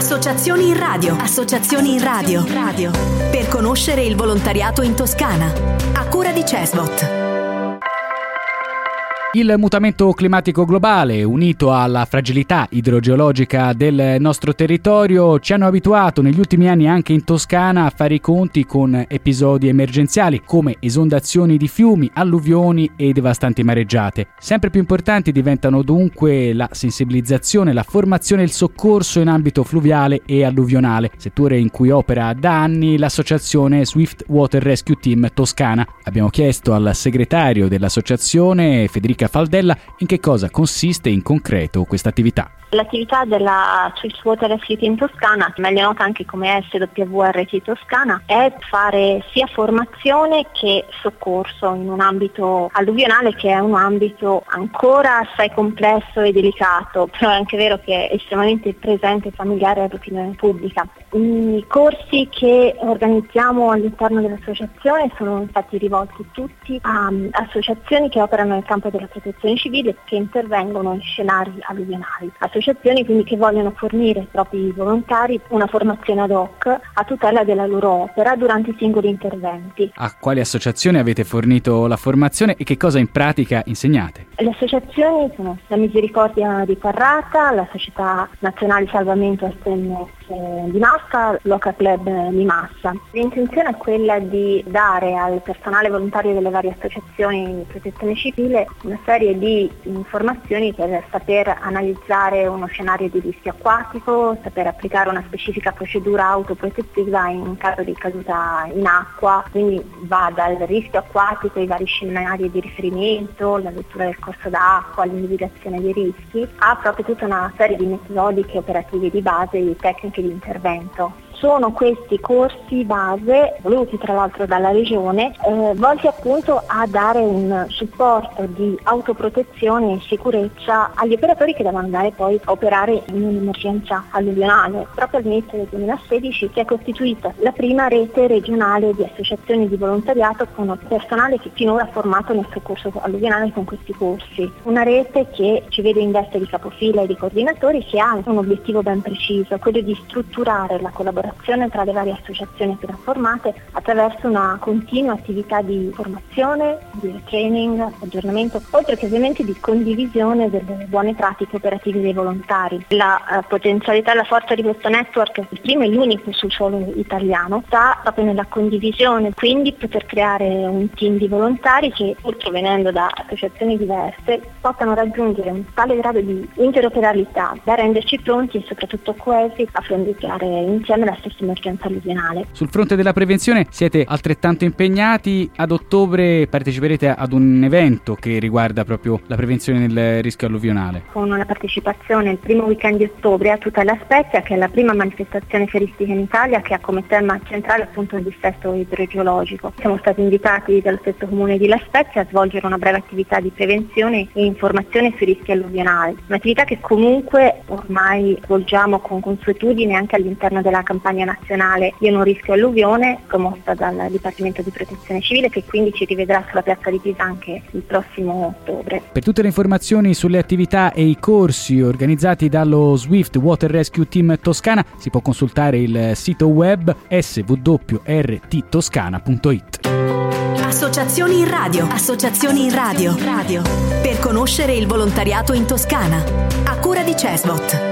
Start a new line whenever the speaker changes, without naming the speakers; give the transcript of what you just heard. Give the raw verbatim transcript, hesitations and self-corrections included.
Associazioni in radio. Associazioni in radio. Radio. Per conoscere il volontariato in Toscana. A cura di Cesbot.
Il mutamento climatico globale, unito alla fragilità idrogeologica del nostro territorio, ci hanno abituato negli ultimi anni anche in Toscana a fare i conti con episodi emergenziali come esondazioni di fiumi, alluvioni e devastanti mareggiate. Sempre più importanti diventano dunque la sensibilizzazione, la formazione e il soccorso in ambito fluviale e alluvionale, settore in cui opera da anni l'associazione Swift Water Rescue Team Toscana. Abbiamo chiesto al segretario dell'associazione, Federica Faldella, in che cosa consiste in concreto questa attività.
L'attività della Swift Water Rescue Team Toscana, meglio nota anche come S W R T Toscana, è fare sia formazione che soccorso in un ambito alluvionale che è un ambito ancora assai complesso e delicato, però è anche vero che è estremamente presente e familiare all'opinione pubblica. I corsi che organizziamo all'interno dell'associazione sono infatti rivolti tutti a um, associazioni che operano nel campo della protezione civile che intervengono in scenari alluvionali. Associazioni quindi che vogliono fornire ai propri volontari una formazione ad hoc a tutela della loro opera durante i singoli interventi.
A quali associazioni avete fornito la formazione e che cosa in pratica insegnate?
Le associazioni sono la Misericordia di Carrata, la Società Nazionale Salvamento S M S di Massa, l'Oca Club di Massa. L'intenzione è quella di dare al personale volontario delle varie associazioni di protezione civile una serie di informazioni per saper analizzare uno scenario di rischio acquatico, saper applicare una specifica procedura autoprotettiva in caso di caduta in acqua, quindi va dal rischio acquatico ai vari scenari di riferimento, la lettura del corso d'acqua, l'individuazione dei rischi, a proprio tutta una serie di metodiche operative di base e di tecniche di intervento. Sono questi corsi base, voluti tra l'altro dalla Regione, eh, volti appunto a dare un supporto di autoprotezione e sicurezza agli operatori che devono andare poi a operare in un'emergenza alluvionale. Proprio all'inizio del duemilasedici si è costituita la prima rete regionale di associazioni di volontariato con personale che finora ha formato nel soccorso alluvionale con questi corsi. Una rete che ci vede in veste di capofila e di coordinatori che ha un obiettivo ben preciso, quello di strutturare la collaborazione tra le varie associazioni appena formate attraverso una continua attività di formazione, di training, aggiornamento, oltre che ovviamente di condivisione delle buone pratiche operative dei volontari. La uh, potenzialità e la forza di questo network, il primo e l'unico sul suolo italiano, sta proprio nella condivisione, quindi poter creare un team di volontari che, pur provenendo da associazioni diverse, possano raggiungere un tale grado di interoperabilità da renderci pronti e soprattutto coesi a fronteggiare insieme la stessa emergenza alluvionale.
Sul fronte della prevenzione siete altrettanto impegnati. Ad ottobre parteciperete ad un evento che riguarda proprio la prevenzione del rischio alluvionale.
Con la partecipazione il primo weekend di ottobre a Tutta la Spezia, che è la prima manifestazione fieristica in Italia che ha come tema centrale appunto il dissesto idrogeologico. Siamo stati invitati dallo stesso comune di La Spezia a svolgere una breve attività di prevenzione e informazione sui rischi alluvionali. Un'attività che comunque ormai svolgiamo con consuetudine anche all'interno della campagna nazionale Io non rischio alluvione, promossa dal Dipartimento di Protezione Civile, che quindi ci rivedrà sulla piazza di Pisa anche il prossimo ottobre.
Per tutte le informazioni sulle attività e i corsi organizzati dallo Swift Water Rescue Team Toscana si può consultare il sito web s w r t toscana punto i t.
Associazioni in radio. Associazioni in radio. Radio. Per conoscere il volontariato in Toscana. A cura di Cesbot.